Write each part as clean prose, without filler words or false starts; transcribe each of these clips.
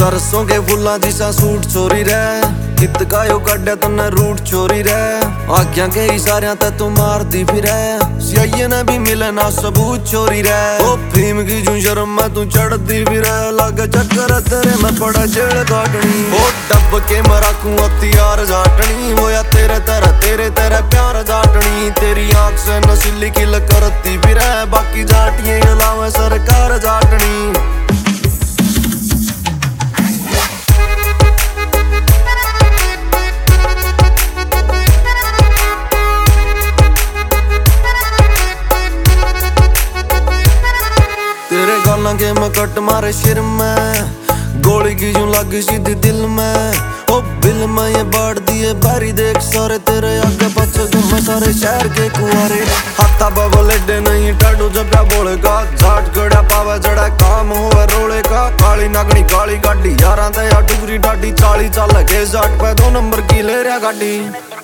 सरसों के फुल्ला दिशा सूट चोरी रे कित गायो काढ़ा तन्ने रूट चोरी रे आख्या के इशारियां ते तू मार दी फिरे सियाइये ने भी मिले ना सबूत चोरी रे ओ फीम की जू शर्म में तू चढ़ दी फिरे लगे चक्कर तेरे में पड़ा जेल काटनी ओ डब के मैं रखूं हथियार जाटनी वो या तेरे तेरे प्यार जाटनी तेरी आंख से नशीली किल करती फिरे बाकी जाटिये अलावा सरकार जाटनी। तेरे गाना के मैं कट मारे सिर में गोली की जू लगी सीधी दिल में ओ बिल में ये बाढ़ दिए बारी देख सारे तेरे आगे पीछे घूमे सारे शहर के कुआरे हाथा बबल एडे नहीं टाडू जब्या बोले का झाट कड़ा पावे जड़ा काम होवे रोले का काली नागनी काली गाड़ी यारां ते या डुगरी डाडी 40 चाल के जाट पे 2 नंबर की ले रहा गाड़ी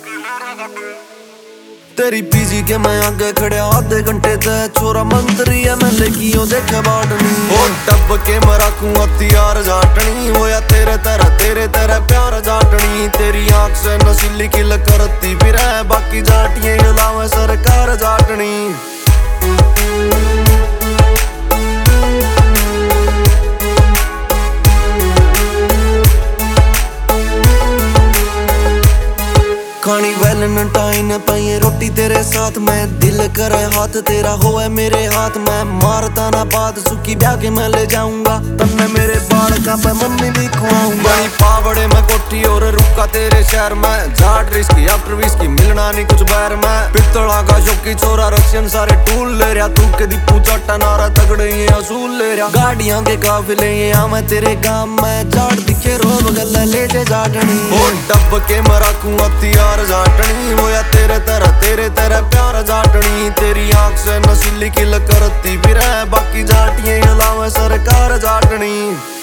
तेरी पीजी के मैं आगे खड़े आधे घंटे ते छोरा मंत्री है मैं लेकी ओ देखे बाटनी ओ डब के मैं रखूं हथियार जाटनी वो या तेरे प्यार जाटनी तेरी आंख से नशीली किल करती फिरे बाकी जाटिये अलावा सरकार जाटनी। खानी वैलेंटाइन पाइए रोटी तेरे साथ में दिल करे हाथ तेरा होए मेरे हाथ में मारता ना बात सुखी ब्याह के मैं ले जाऊंगा तन्ने मेरे बाल का पे मम्मी भी खुआऊंगा बड़ी पावड़े में कोठी और रुका तेरे शहर में जाट रिस्की आफ्टर विस्की मिलना नहीं कुछ बैर में पित्तला का शौकी छोरा रशियन सारे टूल ले रहा तू के दीपू चाटा नारा तगड़े ये असूल ले रहा गाड़ियां के काफिले ये मैं तेरे गांव में जाट दिखे रोब गल्ला ले जे जाटनी ओ डब के मैं रखूं हथियार जाटनी वो या तेरे प्यार जाटनी तेरी आंख से नशीली किल करती फिरे बाकी जाटिये अलावा सरकार जाटनी।